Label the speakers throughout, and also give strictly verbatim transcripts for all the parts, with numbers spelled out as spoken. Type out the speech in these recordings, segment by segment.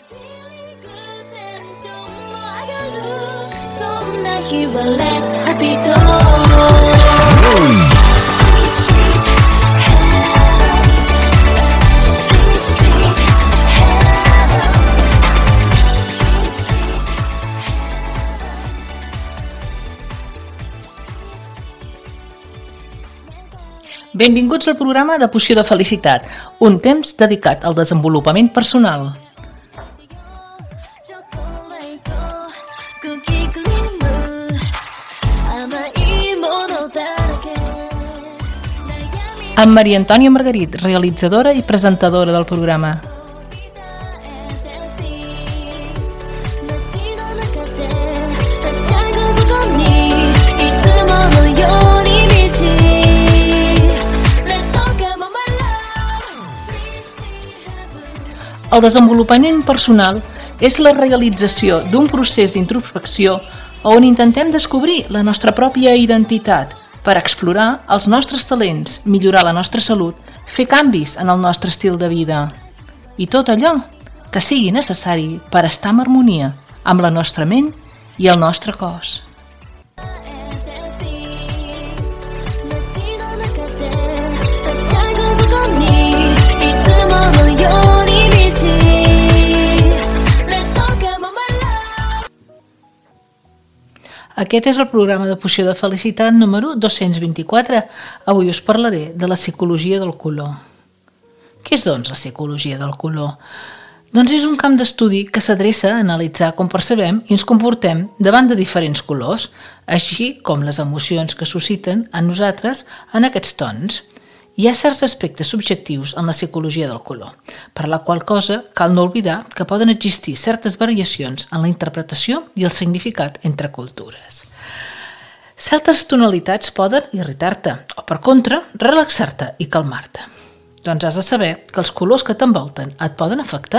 Speaker 1: Benvinguts al programa de Poció de Felicitat, un temps dedicat al desenvolupament personal. Amb Maria Antònia Margarit, realitzadora i presentadora del programa. El desenvolupament personal és la realització d'un procés d'introspecció on intentem descobrir la nostra pròpia identitat per explorar els nostres talents, millorar la nostra salut, fer canvis en el nostre estil de vida i tot allò que sigui necessari per estar en harmonia amb la nostra ment i el nostre cos. Aquest és el programa de Poció de Felicitat número dos-cents vint-i-quatre. Avui us parlaré de la psicologia del color. Què és, doncs, la psicologia del color? Doncs és un camp d'estudi que s'adreça a analitzar com percebem i ens comportem davant de diferents colors, així com les emocions que susciten en nosaltres en aquests tons. Hi ha certs aspectes subjectius en la psicologia del color, per la qual cosa cal no oblidar que poden existir certes variacions en la interpretació i el significat entre cultures. Certes tonalitats poden irritar-te o, per contra, relaxar-te i calmar-te. Doncs has de saber que els colors que t'envolten et poden afectar.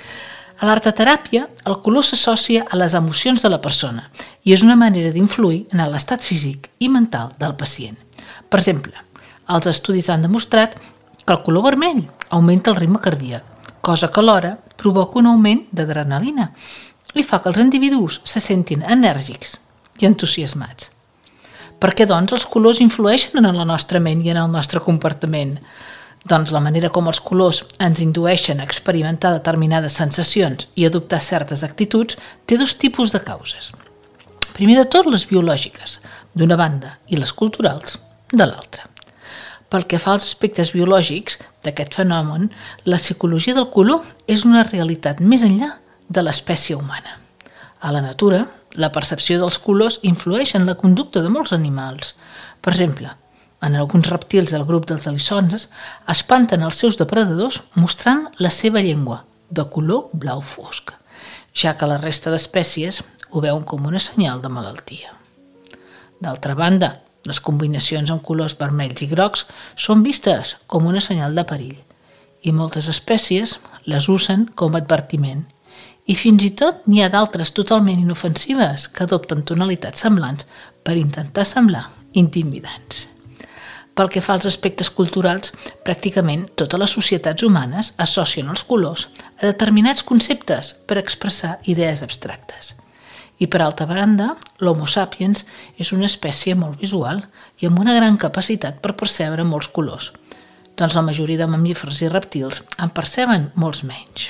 Speaker 1: A l'arteteràpia, el color s'associa a les emocions de la persona i és una manera d'influir en l'estat físic i mental del pacient. Per exemple, els estudis han demostrat que el color vermell augmenta el ritme cardíac, cosa que alhora provoca un augment d'adrenalina i fa que els individus se sentin enèrgics i entusiasmats. Per què, doncs, els colors influeixen en la nostra ment i en el nostre comportament? Doncs la manera com els colors ens indueixen a experimentar determinades sensacions i adoptar certes actituds té dos tipus de causes. Primer de tot, les biològiques, d'una banda, i les culturals, de l'altra. Pel que fa als aspectes biològics d'aquest fenomen, la psicologia del color és una realitat més enllà de l'espècie humana. A la natura, la percepció dels colors influeix en la conducta de molts animals. Per exemple, en alguns reptils del grup dels eriçons espanten els seus depredadors mostrant la seva llengua, de color blau fosc, ja que la resta d'espècies ho veuen com una senyal de malaltia. D'altra banda, les combinacions amb colors vermells i grocs són vistes com una senyal de perill i moltes espècies les usen com a advertiment i fins i tot n'hi ha d'altres totalment inofensives que adopten tonalitats semblants per intentar semblar intimidants. Pel que fa als aspectes culturals, pràcticament totes les societats humanes associen els colors a determinats conceptes per expressar idees abstractes. I per altra banda, l'Homo sapiens és una espècie molt visual i amb una gran capacitat per percebre molts colors. Doncs la majoria de mamífers i reptils en perceben molts menys.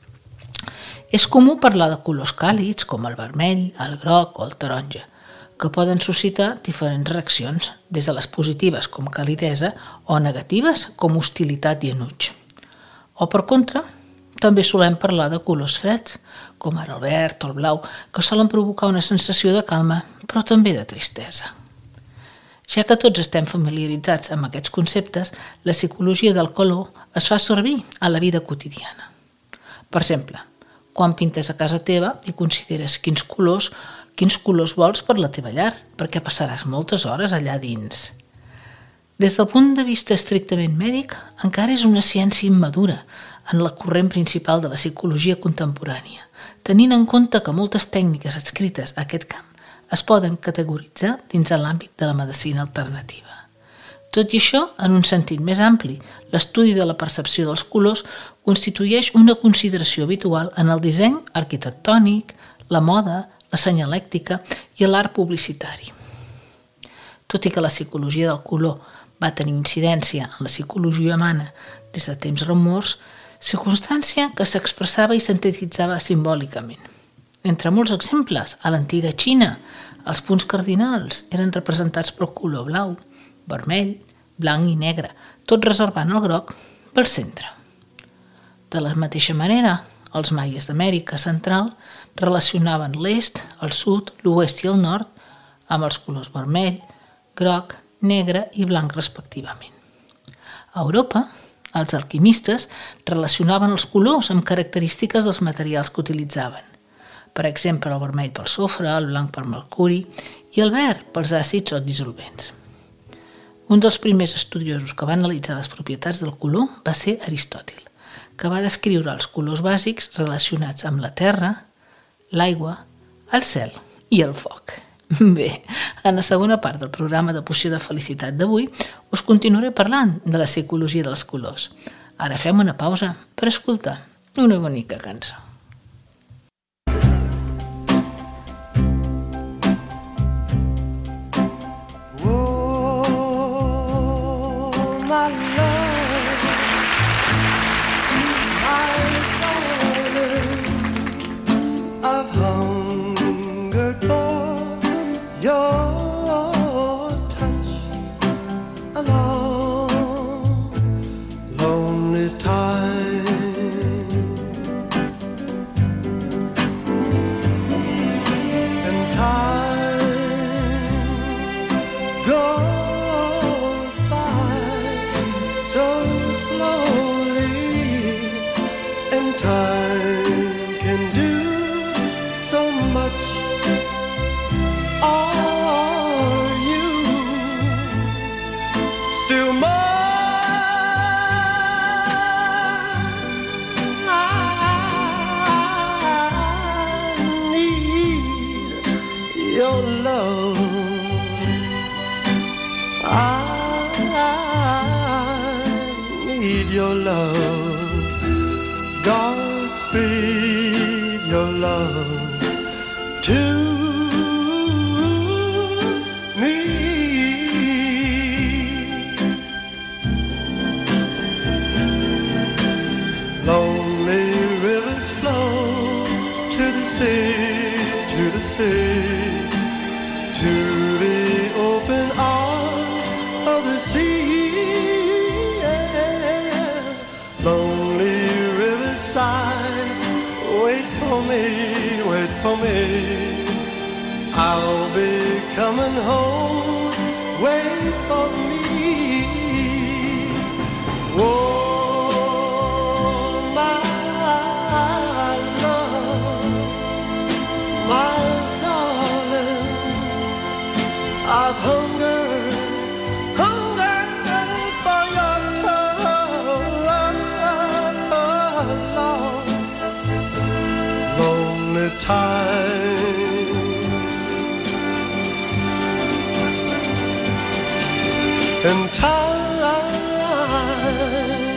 Speaker 1: És comú parlar de colors càlids com el vermell, el groc o el taronja, que poden suscitar diferents reaccions, des de les positives com calidesa o negatives com hostilitat i enuig. O per contra, també solem parlar de colors freds, com ara el verd o el blau, que solen provocar una sensació de calma, però també de tristesa. Ja que tots estem familiaritzats amb aquests conceptes, la psicologia del color es fa servir a la vida quotidiana. Per exemple, quan pintes a casa teva i consideres quins colors, quins colors vols per la teva llar, perquè passaràs moltes hores allà dins. Des del punt de vista estrictament mèdic, encara és una ciència immadura en la corrent principal de la psicologia contemporània, tenint en compte que moltes tècniques adscrites a aquest camp es poden categoritzar dins de l'àmbit de la medicina alternativa. Tot i això, en un sentit més ampli, l'estudi de la percepció dels colors constitueix una consideració habitual en el disseny arquitectònic, la moda, la senyalèctica i l'art publicitari. Tot i que la psicologia del color va tenir incidència en la psicologia humana des de temps remots, circumstància que s'expressava i sintetitzava simbòlicament. Entre molts exemples, a l'antiga Xina, els punts cardinals eren representats pel color blau, vermell, blanc i negre, tot reservant el groc pel centre. De la mateixa manera, els maies d'Amèrica Central relacionaven l'est, el sud, l'oest i el nord amb els colors vermell, groc, negre i blanc respectivament. A Europa, els alquimistes relacionaven els colors amb característiques dels materials que utilitzaven. Per exemple, el vermell pel sofre, el blanc pel mercuri i el verd pels àcids o dissolvents. Un dels primers estudiosos que va analitzar les propietats del color va ser Aristòtil, que va descriure els colors bàsics relacionats amb la terra, l'aigua, el cel i el foc. Bé, en la segona part del programa de Poció de Felicitat d'avui us continuaré parlant de la psicologia dels colors. Ara fem una pausa per escoltar una bonica cançó.
Speaker 2: Your love, Godspeed your love to me. Lonely rivers flow to the sea, to the sea, to the open arms of the sea. Lonely riverside, wait for me, wait for me. I'll be coming home, wait for me. Oh, my love, my darling, I've hungered. Time and time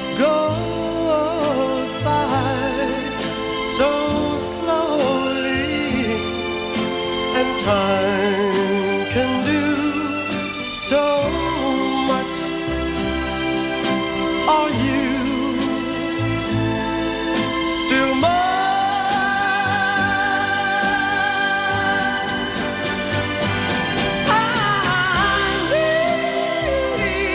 Speaker 2: goes by so slowly, and time can do so much. Are you still mine? I need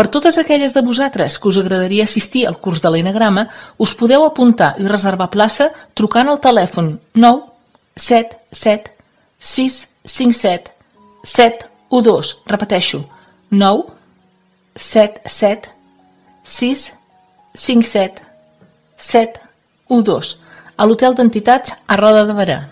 Speaker 1: Per totes aquelles de vosaltres que us agradaria assistir al curs de l'enagrama, us podeu apuntar i reservar plaça trucant al telèfon nou set set sis cinc set set u dos. Repeteixo, nou set set sis cinc set set u dos a l'Hotel d'Entitats a Roda de Berà.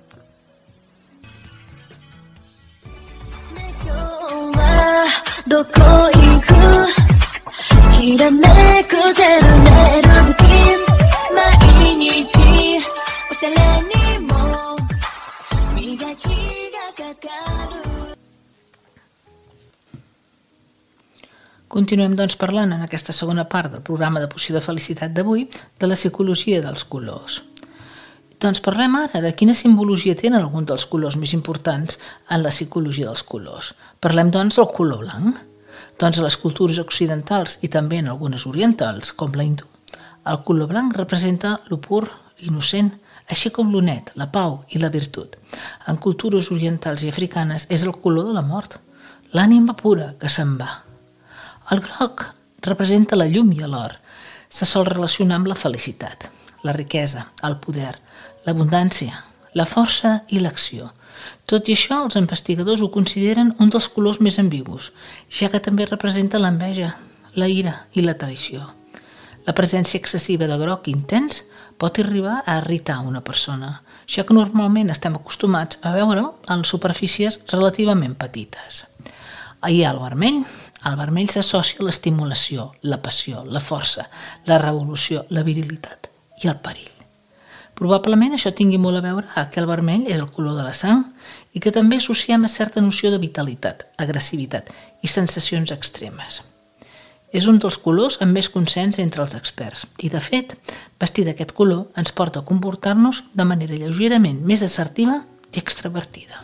Speaker 1: Continuem, doncs, parlant en aquesta segona part del programa de Poció de Felicitat d'avui de la psicologia dels colors. Doncs parlem ara de quina simbologia tenen alguns dels colors més importants en la psicologia dels colors. Parlem, doncs, del color blanc. Doncs a les cultures occidentals i també en algunes orientals, com la hindú, el color blanc representa lo pur, l'innocent, així com lo net, la pau i la virtut. En cultures orientals i africanes és el color de la mort, l'ànima pura que se'n va. El groc representa la llum i l'or. Se sol relacionar amb la felicitat, la riquesa, el poder, l'abundància, la força i l'acció. Tot i això, els investigadors ho consideren un dels colors més ambigus, ja que també representa l'enveja, la ira i la traïció. La presència excessiva de groc intens pot arribar a irritar una persona, ja que normalment estem acostumats a veure en superfícies relativament petites. Hi ha el vermell. El vermell s'associa a l'estimulació, la passió, la força, la revolució, la virilitat i el perill. Probablement això tingui molt a veure que el vermell és el color de la sang i que també associem a certa noció de vitalitat, agressivitat i sensacions extremes. És un dels colors amb més consens entre els experts i, de fet, vestir d'aquest color ens porta a comportar-nos de manera lleugerament més assertiva i extravertida.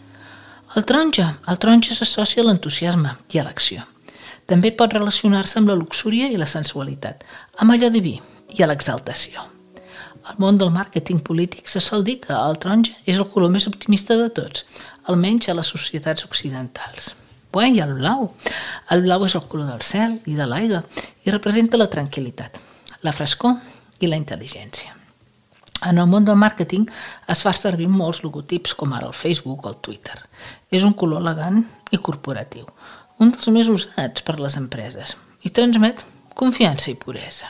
Speaker 1: El taronja. El taronja s'associa a l'entusiasme i a l'acció. També pot relacionar-se amb la luxúria i la sensualitat, amb allò diví i a l'exaltació. Al món del màrqueting polític se sol dir que el taronja és el color més optimista de tots, almenys a les societats occidentals. Bé, i el blau. El blau és el color del cel i de l'aigua i representa la tranquil·litat, la frescor i la intel·ligència. En el món del màrqueting es fa servir molts logotips com ara el Facebook o el Twitter. És un color elegant i corporatiu, un dels més usats per les empreses i transmet confiança i puresa.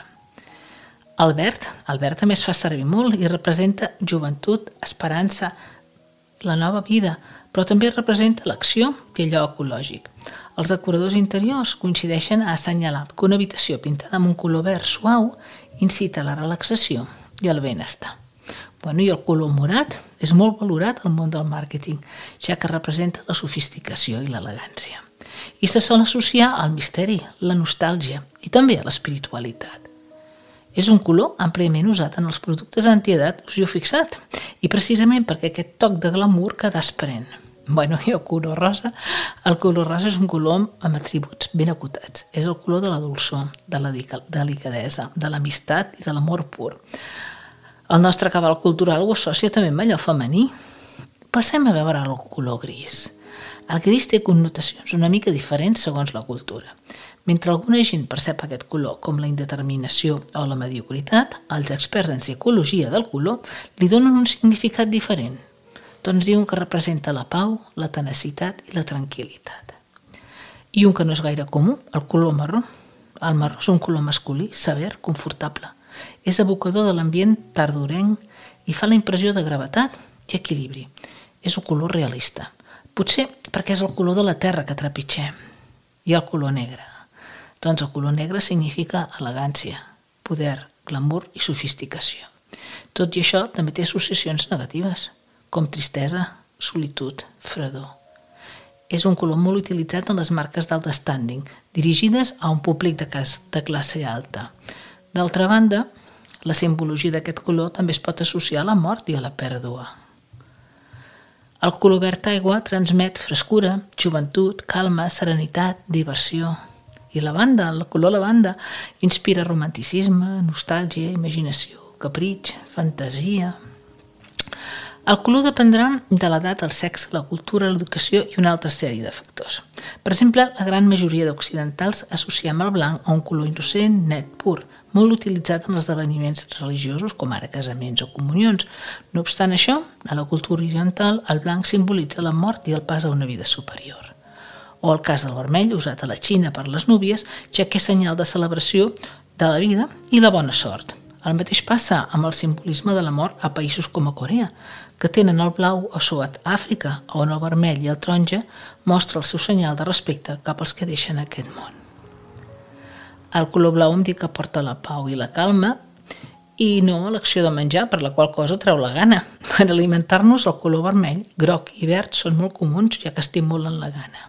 Speaker 1: El verd, el verd també es fa servir molt i representa joventut, esperança, la nova vida, però també representa l'acció i allò ecològic. Els decoradors interiors coincideixen a assenyalar que una habitació pintada amb un color verd suau incita a la relaxació i al benestar. Bueno, i el color morat és molt valorat al món del màrqueting, ja que representa la sofisticació i l'elegància. I se sol associar al misteri, la nostàlgia i també a l'espiritualitat. És un color àmpliament usat en els productes antiedat, us hi heu fixat, i precisament perquè aquest toc de glamour que desprèn. Bueno, i el color rosa, el color rosa és un color amb atributs ben acotats. És el color de la dolçor, de la delicadesa, de l'amistat i de l'amor pur. El nostre cabal cultural ho associa també amb allò femení. Passem a veure el color gris. El gris té connotacions una mica diferents segons la cultura. Mentre alguna gent percep aquest color com la indeterminació o la mediocritat, els experts en psicologia del color li donen un significat diferent. Doncs diuen que representa la pau, la tenacitat i la tranquil·litat. I un que no és gaire comú, el color marró. El marró és un color masculí, sever, confortable. És evocador de l'ambient tardorenc i fa la impressió de gravetat i equilibri. És un color realista. Potser perquè és el color de la terra que trepitgem. I el color negre. Doncs el color negre significa elegància, poder, glamour i sofisticació. Tot i això també té associacions negatives, com tristesa, solitud, fredor. És un color molt utilitzat en les marques d'alt standing, dirigides a un públic de classe alta. D'altra banda, la simbologia d'aquest color també es pot associar a la mort i a la pèrdua. El color verd aigua transmet frescura, joventut, calma, serenitat, diversió. I lavanda, el color lavanda, inspira romanticisme, nostàlgia, imaginació, capritx, fantasia. El color dependrà de l'edat, el sexe, la cultura, l'educació i una altra sèrie de factors. Per exemple, la gran majoria d'occidentals associem el blanc a un color innocent, net, pur, molt utilitzat en esdeveniments religiosos com ara casaments o comunions. No obstant això, a la cultura oriental el blanc simbolitza la mort i el pas a una vida superior. O el cas del vermell, usat a la Xina per les núvies, ja que és senyal de celebració de la vida i la bona sort. El mateix passa amb el simbolisme de la mort a països com a Corea, que tenen el blau o Sud Àfrica, on el vermell i el taronja mostra el seu senyal de respecte cap als que deixen aquest món. El color blau indica que porta la pau i la calma i no l'acció de menjar, per la qual cosa treu la gana. Per alimentar-nos, el color vermell, groc i verd són molt comuns, ja que estimulen la gana.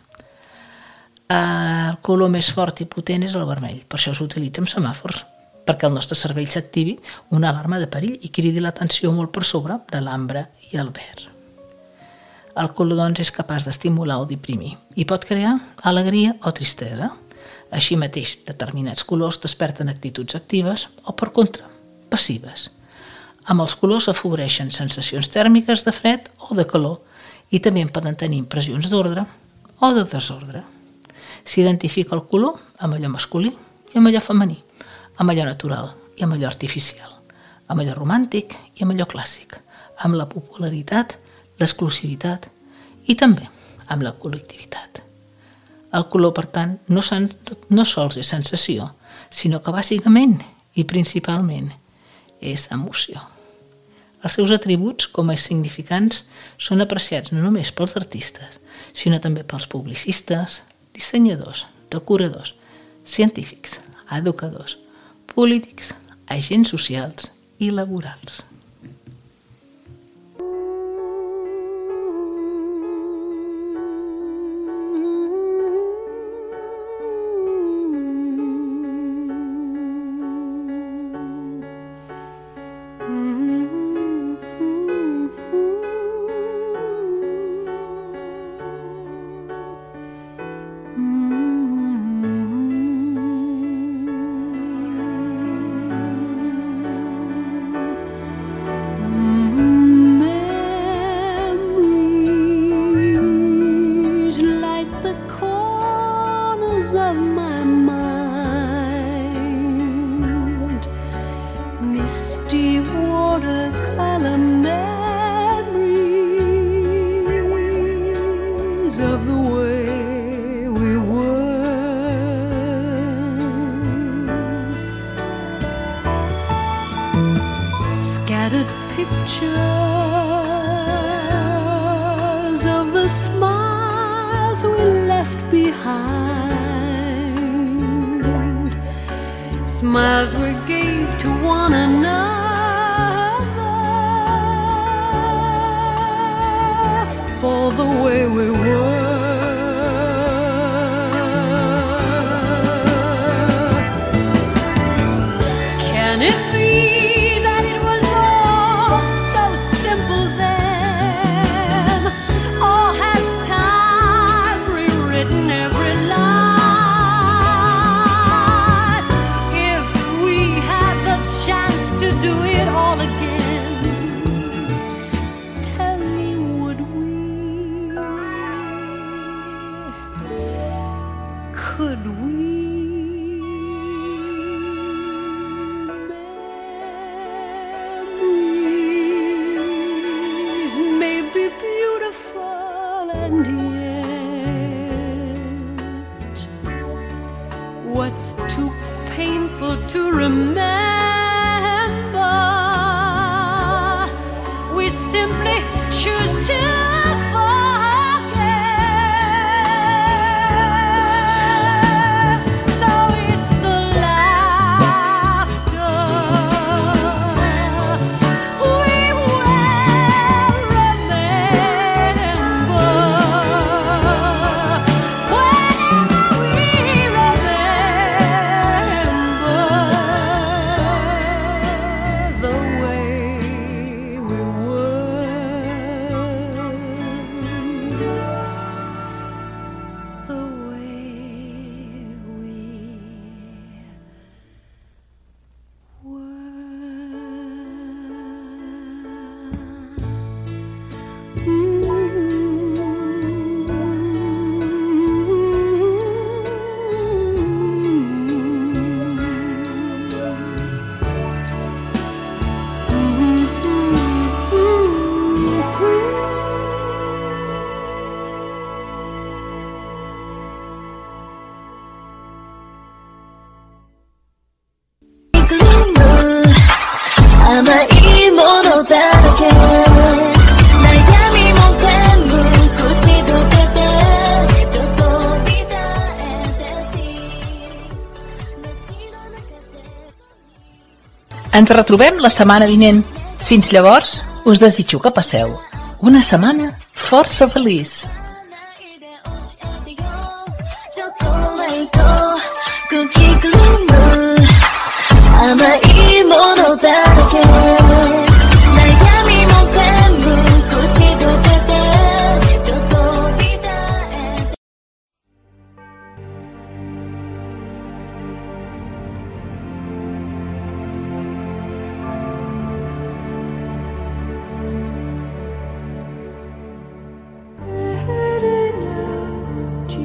Speaker 1: El color més fort i potent és el vermell, per això s'utilitza en semàfors, perquè el nostre cervell s'activi una alarma de perill i cridi l'atenció molt per sobre de l'ambre i el verd. El color, doncs, és capaç d'estimular o deprimir i pot crear alegria o tristesa. Així mateix, determinats colors desperten actituds actives o, per contra, passives. Amb els colors s'afavoreixen sensacions tèrmiques de fred o de calor i també poden tenir impressions d'ordre o de desordre. S'identifica el color amb allò masculí i amb allò femení, amb allò natural i amb allò artificial, amb allò romàntic i amb allò clàssic, amb la popularitat, l'exclusivitat i també amb la col·lectivitat. El color, per tant, no, sen, no sols és sensació, sinó que bàsicament i principalment és emoció. Els seus atributs com a significants són apreciats no només pels artistes, sinó també pels publicistes, dissenyadors, decoradors, científics, educadors, polítics, agents socials i laborals.
Speaker 3: of my mind, misty watercolor memories of the way we were, scattered pictures of the smiles we left behind, smiles we gave to one another for the way we were. Can it be that it was all so simple then? Or has time rewritten every line? If we had the chance to do it all again, tell me, would we?
Speaker 1: Ens retrobem la setmana vinent. Fins llavors, us desitjo que passeu una setmana força feliç.
Speaker 4: 甘いものだらけ悩みも全部口どけてちょっとびたえ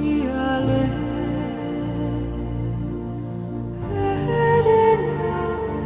Speaker 2: Helena,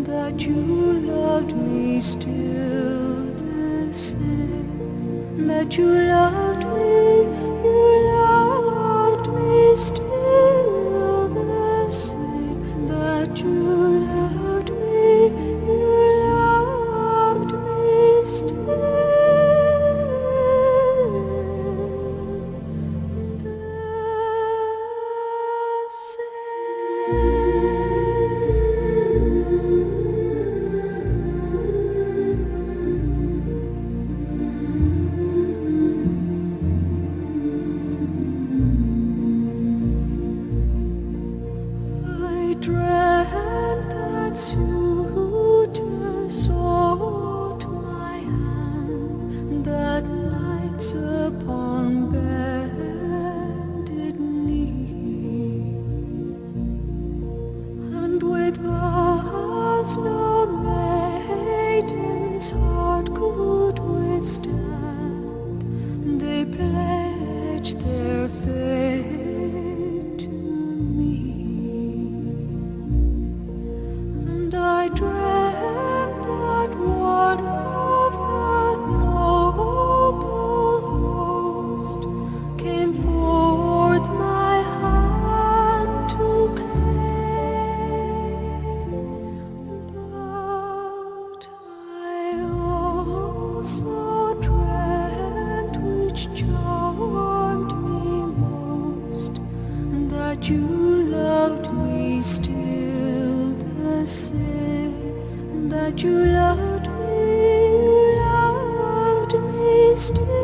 Speaker 3: that you loved me still the same, that you loved me, you loved me still the same, that you loved me, you loved me still. I dreamt that suitor sought my hand, that nights upon bended knee, and with vows no maiden's heart could withstand, they pledged their fate to me. And I dreamt that one of that noble host came forth my hand to claim, but I also dreamt, which charmed me most, that you loved me still the same, that you loved me, you loved me still.